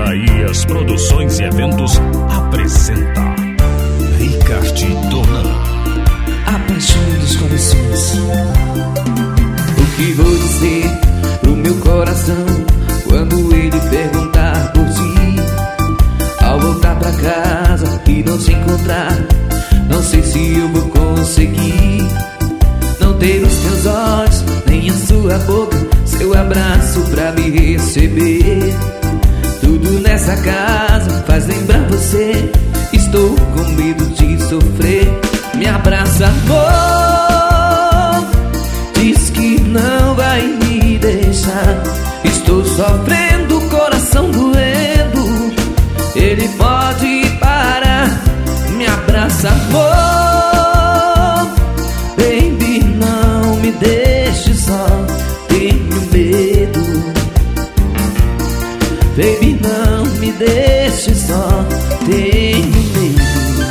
Isaías Produções e Eventos apresenta Ricardona, a paixão dos corações. O que vou dizer pro meu coração quando ele perguntar por ti? Ao voltar pra casa e não te encontrar, não sei se eu vou conseguir não ter os teus olhos, nem a sua boca, seu abraço pra me receber. Tudo nessa casa faz lembrar você. Estou com medo de sofrer. Me abraça, amor, diz que não vai me deixar. Estou sofrendo, coração doendo, ele pode parar. Me abraça, amor, baby, não me deixe só, tenho medo. Baby, não me deixe só, tenho medo.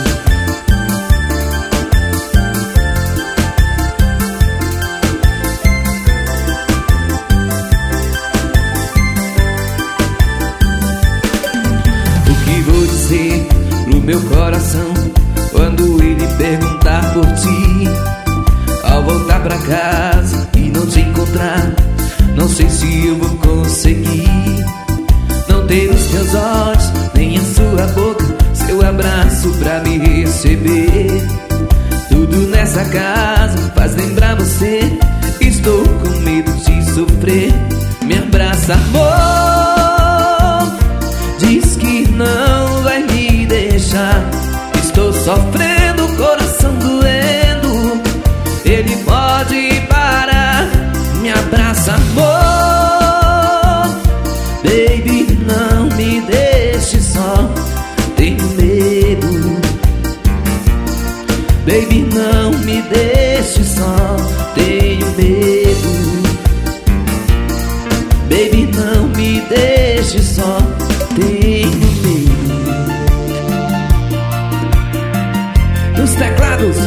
O que vou dizer pro meu coração quando ele perguntar por ti? Ao voltar pra casa e não te encontrar, não sei se eu vou conseguir não ter os teus olhos, nem a sua boca, seu abraço pra me receber. Tudo nessa casa faz lembrar você. Estou com medo de sofrer. Me abraça, amor, diz que não vai me deixar. Estou sofrendo, coração doendo, ele pode parar. Me abraça, amor, baby, não me deixe só, tenho medo. Baby, não me deixe só, tenho medo. Baby, não me deixe só, tenho medo. Nos teclados,